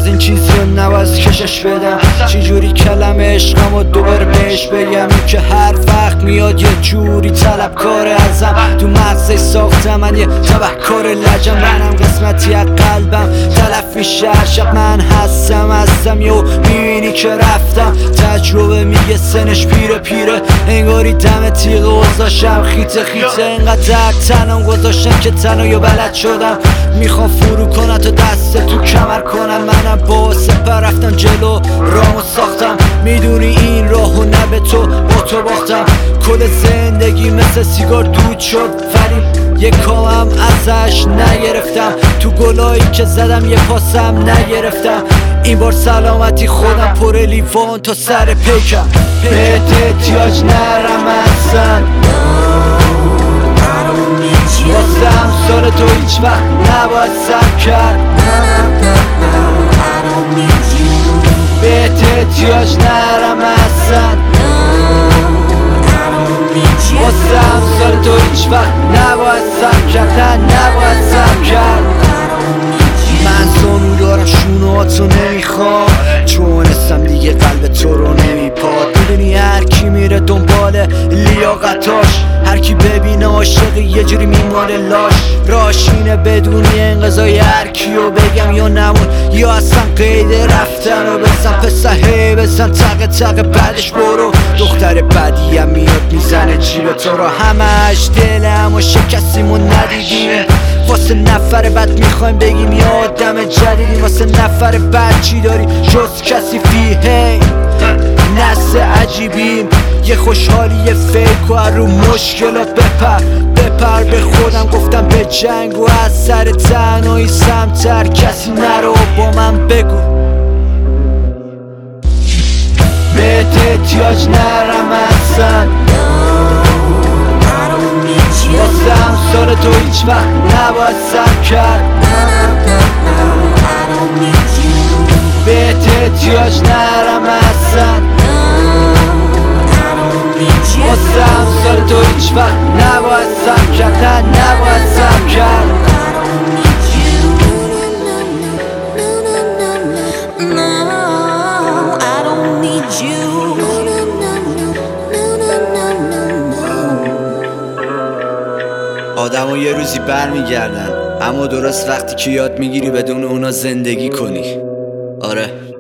جز این چیزی رو نواز کشش بدم. چجوری کلمه عشقم و دوباره بهش بگم، این که هر وقت میاد یه جوری طلبکار ازم. تو مغزش ساختم من یه تبهکار لجم. منم قسمتی از قلبم تلف میشه هر شب. من هستم یو میبینی که رفتم. تجربه میگه سنش پیره انگاری دم تیغ گذاشتم خیته انقدر تنم گذاشتم که تنها بلد شدم. میخوام فرو کنم تا دست تو کمر کنم. منم با سپر رفتم جلو رامو ساختم. میدونی این راهو نه به تو با تو باختم. کل زندگی مثل سیگار دود شد ولی یه کامم ازش نگرفتم. تو گلایی که زدم یه پاسم نگرفتم. این بار سلامتی خودم پر لیوان تا سر پیکم. بهت احتیاج نرم اصلا. واسه همسال تو هیچ وقت نباید سم کرد. بهت احتیاج نرم اصلا. واسه همسال تو هیچ وقت نباید سم کرد. نباید سم کرد. من زانو دارم شونهاتو نمیخوام، چون اسم دیگه قلب تو رو نمیپاد. میدونی هر کی میره دنبال لیاقتاش، هر کی ببینه عاشق یه جوری میمانه لاش. راشینه بدونی انقضای هر کیو بگم یا نمون، یا اصلا قید رفتن رو بزن. پسه بزن تق بعدش برو. دختر بدیم میاد میزنه جیب تو رو. همش دلم و شکستیمون ندیدیم. واسه نفر بعد میخوایم بگیم یه آدم جدیدی. واسه نفر بعد چی داری جز کسی فیه نسل عجیبیم. یه خوشحالی یه فیک و رو مشکلات بپر به خودم گفتم به جنگ و از سر تنهایی سمتر کسی نرو با من بگو. بهت احتیاج نرم اصلا. واسه همسال تو هیچ وقت نباید سم کرد. بهت احتیاج نرم اصلا. واسه همسال تو هیچ وقت نباید سم کرد. نباید سم کرد. آدم یه روزی برمیگردن، اما درست وقتی که یاد میگیری بدون اونا زندگی کنی. آره.